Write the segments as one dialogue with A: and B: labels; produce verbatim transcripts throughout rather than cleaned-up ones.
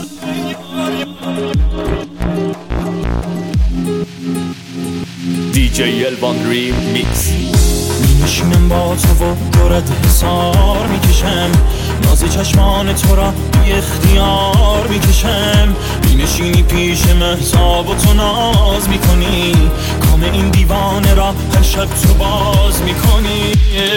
A: دی جی الوان ریمیکس.
B: می نشینم با تو و دورت حسار میکشم، ناز چشمان تو را بی اختیار میکشم. می نشینی پیش مهتاب و تو ناز میکنی، کام این دیوانه را هر شب تو باز میکنی.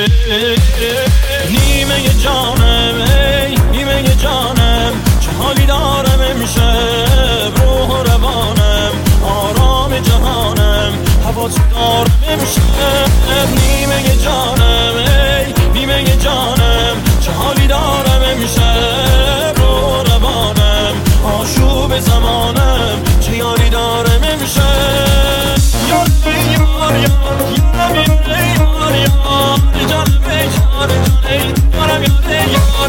B: نیمه جانم ای نیمه جانم، چه حالی دارم امشب، روح و روانم آرام جهانم، هوا تو دارم امشب. نیمه جانم ای نیمه جانم، چه حالی دارم امشب، روح و روانم آشوب زمانم، چه یاری دارم امشب. یار یار یار یارم یار یار جانم یار جانم یارم یار یار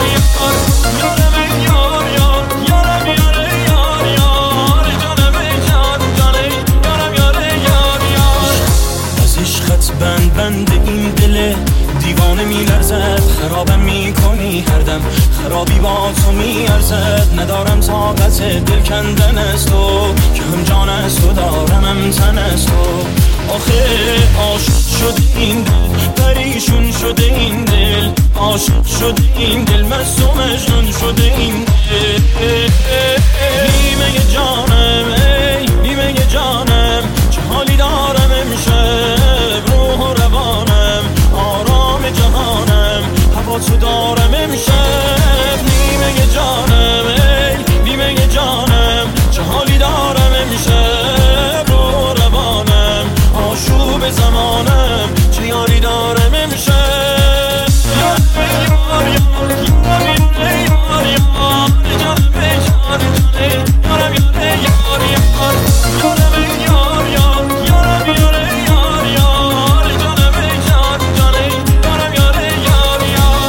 B: یارم یار یار یارم یار یار جانم جان جانم یارم یار یار یار. از عشقت بند بند این دل دیوانه میلرزد، خرابم میکنی هر دم، خرابی با تو میارزد. ندارم طاقت دل کندن از تو، که هم جان از تو دارم هم تن از تو. آخه عاشق شده این دل، پریشون شده این دل، عاشق شده این دل، مست و مجنون شده این دل. نیمه جانم ای نیمه جانم، چه حالی دارم امشب، روح و روانم آرام جهانم، هوا تو دارم امشب. نیمه جانم ای نیمه جانم، چه حالی دارم امشب، روح و روانم آشوب زمانم، چه یاری دارم امشب. یار یار یار یار یار یار جانم یار جانم یارم یار یار یار یارم یار یار یارم یار یار یار جانم جان جانم یارم یار یار یار.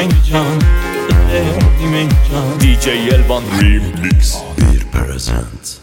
A: دی جی الوان ریمیکس.
C: Bir present.